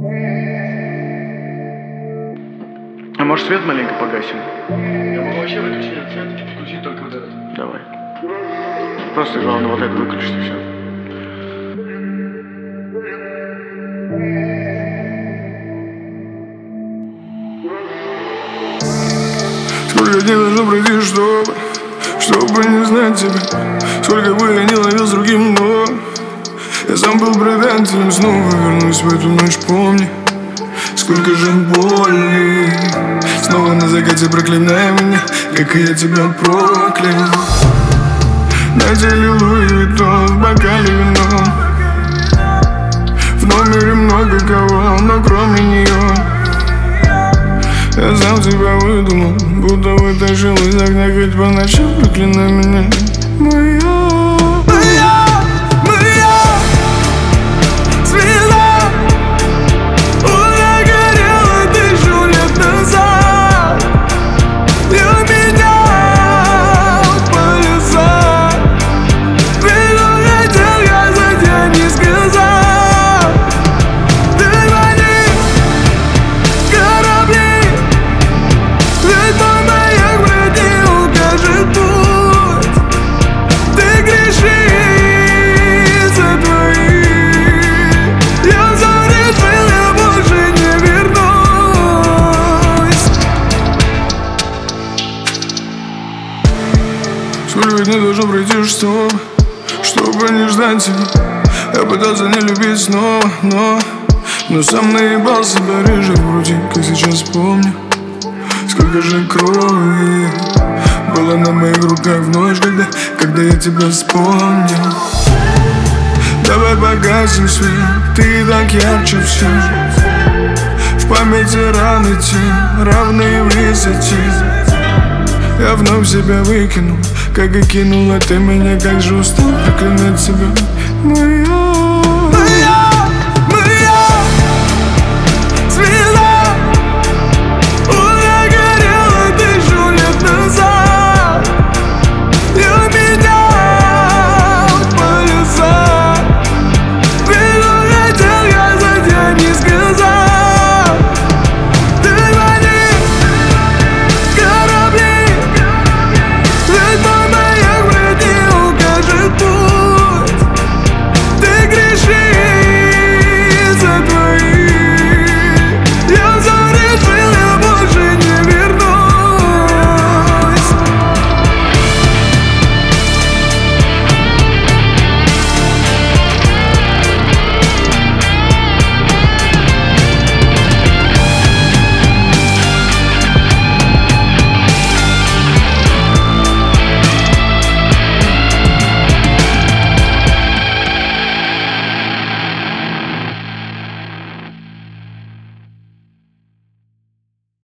А может свет маленько погасим? Я могу вообще выключить этот свет, включить только вот этот. Давай. Просто главное вот это выключить и все. Сколько дней должно пройти, чтобы не знать тебя. Сколько бы я не ловил с другим, но я сам был предателем. Снова вернусь в эту ночь, помни. Сколько же боли. Снова на закате проклинай меня, как и я тебя проклял. На теле Луи Виттон, в бокале вино. В номере много кого, но кроме нее. Я сам тебя выдумал, будто вытащил из огня. Хоть по ночам проклинай меня, моя. Сколько дней должно пройти, чтобы не ждать тебя. Я пытался не любить снова, но сам наебал себя реже в груди, как сейчас помню. Сколько же крови было на моих руках в ночь, когда я тебя вспомнил. Давай погасим свет, ты так ярче все. В памяти раны те, равные в высоте. Я вновь себя выкинул, как и кинула ты меня. Как же устал проклинать себя, моя.